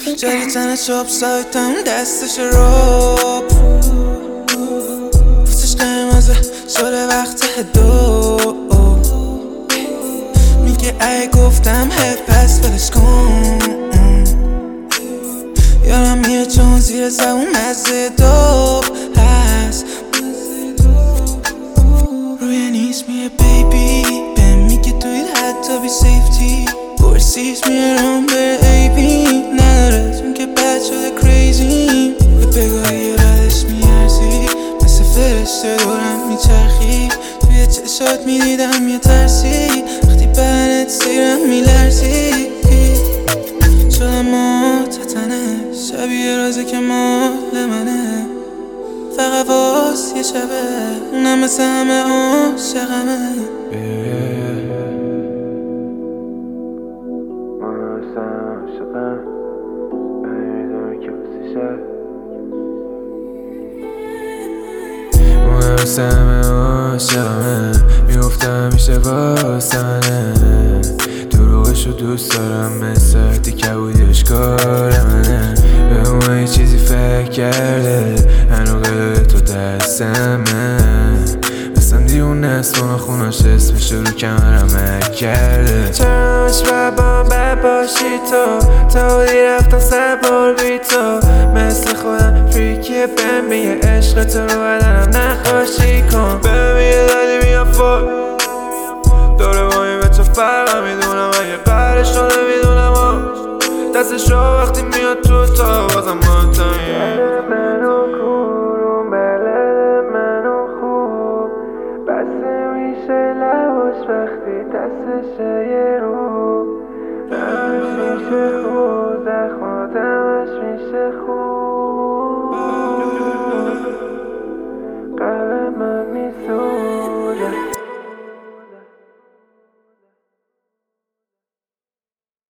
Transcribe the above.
جای تن چاپ سایتم دستش راب پوستش قرمزه شده وقت دو میگه ای گفتم پس ولش کن یارم میره چون زیر زبون مزه داب هست روی نیست میره بیبی بهم میگه توی حتی بی سیفتی پرسیز میرم بره ایبی نداره چون که بد شده کریزی به بگاهی ردش میارزی مثل فرشته دورم میچرخی توی چشات میدیدم یه ترسی وقتی بدنت سیرم میلرزی شدم تتنه شبیه رازه که مال منه فقط واس یه شبه اونم مثل همه عاشقمه اونم مثل همه عاشقمه میگفتم میشه واسنه دروغشو دوست دارم مثل وقتی کبودیش کار منه به اون یه چیزی فکر کرده هنو قلب تو دستمه مثلا دیون است و نخوناش اسمشو رو کمرم هک کرده چراش بابام بد باشی تا بودی رفتم سبار بی تو مثل خودم فریکیه بهم میگه عشق تو رو بدنم نخواشی کن بهم میگه دادی میام فوق داره با این بچه فرقم میدونم اگه قرارش رو نمیدونم دستش رو وقتی میاد تو تا بازم منتمی منو کورون بلد منو خوب بسه میشه لباش وقتی دستش یه رو